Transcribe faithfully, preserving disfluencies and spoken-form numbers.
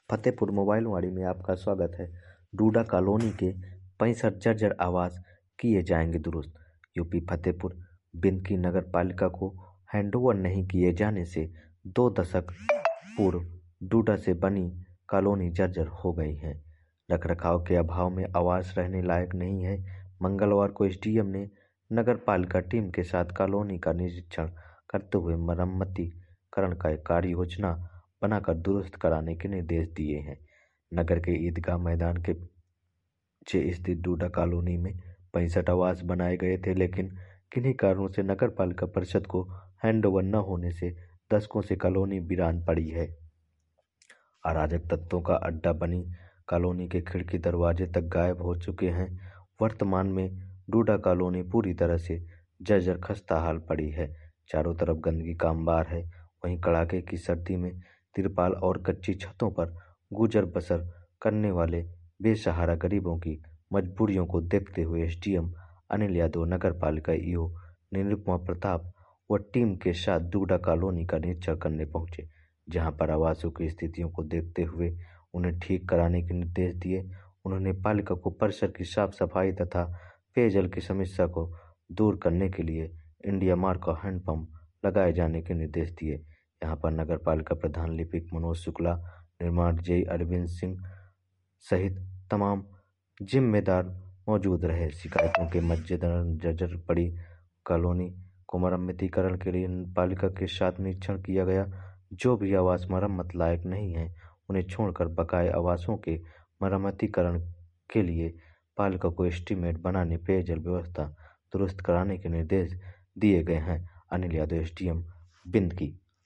फतेहपुर मोबाइलवाड़ी में आपका स्वागत है। डूडा कॉलोनी के पैंसठ जर्जर आवास किए जाएंगे दुरुस्त। यूपी फतेहपुर बिंद की नगर पालिका को हैंडओवर नहीं किए जाने से दो दशक पूर्व डूडा से बनी कॉलोनी जर्जर हो गई है। रखरखाव के अभाव में आवास रहने लायक नहीं है। मंगलवार को एसडीएम ने नगर पालिका टीम के साथ कॉलोनी का निरीक्षण करते हुए मरम्मतीकरण का कार्य योजना बनाकर दुरुस्त कराने के निर्देश दिए हैं। नगर के ईदगाह मैदान के पीछे स्थित डूडा कॉलोनी में पैंसठ आवास बनाए गए थे, लेकिन किन्हीं कारणों से नगर पालिका परिषद को हैंडओवर न होने से दशकों से कॉलोनी वीरान पड़ी है। अराजक तत्वों का अड्डा बनी कॉलोनी के खिड़की दरवाजे तक गायब हो चुके हैं। वर्तमान में डूडा कॉलोनी पूरी तरह से जर्जर खस्ता हाल पड़ी है। चारों तरफ गंदगी का अंबार है। वहीं कड़ाके की सर्दी में तिरपाल और कच्ची छतों पर गुजर बसर करने वाले बेसहारा गरीबों की मजबूरियों को देखते हुए एसडीएम अनिल यादव, नगर पालिका ईओ निरुपमा प्रताप व टीम के साथ डूडा कॉलोनी का निरीक्षण करने पहुंचे, जहां पर आवासों की स्थितियों को देखते हुए उन्हें ठीक कराने के निर्देश दिए। उन्होंने पालिका को परिसर की साफ सफाई तथा पेयजल की समस्या को दूर करने के लिए इंडिया मार्क का हैंडपंप लगाए जाने के निर्देश दिए। यहाँ पर नगर पालिका प्रधान लिपिक मनोज शुक्ला, निर्माण जेई अरविंद सिंह सहित तमाम जिम्मेदार मौजूद रहे। शिकायतों के मद्देनजर जर्जर पड़ी कॉलोनी को मरम्मतीकरण के लिए पालिका के साथ निरीक्षण किया गया। जो भी आवास मरम्मत लायक नहीं है, उन्हें छोड़कर बकाए आवासों के मरम्मतीकरण के लिए पालिका को एस्टीमेट बनाने, पेयजल व्यवस्था दुरुस्त कराने के निर्देश दिए गए हैं। अनिल यादव, एसडीएम बिंद की।